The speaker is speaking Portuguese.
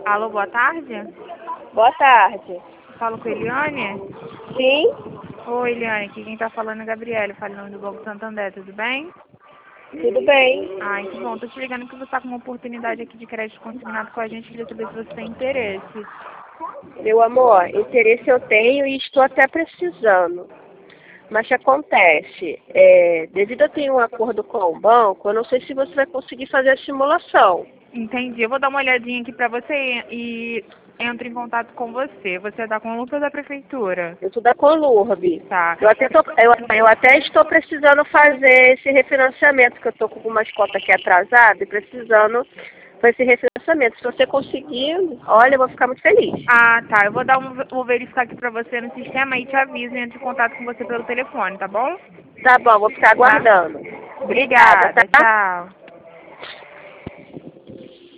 Alô, boa tarde. Boa tarde. Falo com a Eliane? Sim? Oi, Eliane, aqui quem tá falando é a Gabriele, falando do Banco Santander, tudo bem? Tudo bem? Ai, que bom, tô te ligando porque você tá com uma oportunidade aqui de crédito consignado com a gente, queria saber se você tem interesse. Meu amor, interesse eu tenho e estou até precisando. Mas o que acontece? Devido a ter um acordo com o banco, eu não sei se você vai conseguir fazer a simulação. Entendi, eu vou dar uma olhadinha aqui pra você e entro em contato com você. Você tá com o lupa da prefeitura? Eu sou da Conurb. Tá. Eu até estou precisando fazer esse refinanciamento, que eu estou com algumas cotas aqui atrasadas e precisando fazer esse refinanciamento. Se você conseguir, olha, eu vou ficar muito feliz. Ah, tá. Eu vou verificar aqui pra você no sistema e te aviso e entro em contato com você pelo telefone, tá bom? Tá bom, vou ficar Tá. aguardando. Obrigada, Obrigada, tá? tchau.